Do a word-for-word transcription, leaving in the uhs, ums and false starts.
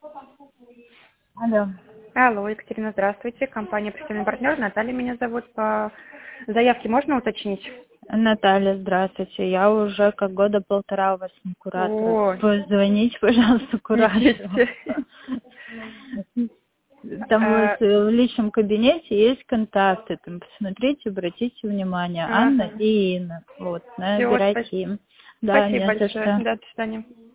Алло. Алло, Екатерина, здравствуйте. Компания «Пристальный партнер». Наталья меня зовут. По заявке можно уточнить? Наталья, здравствуйте. Я уже как года полтора у вас не куратор. О, Позвоните, пожалуйста, куратору. Там вот в личном кабинете есть контакты. Там посмотрите, обратите внимание. Анна Ага. и Инна. Вот, Всё, набирайте спасибо. им. Да, Спасибо не за большое. что. Да, до свидания.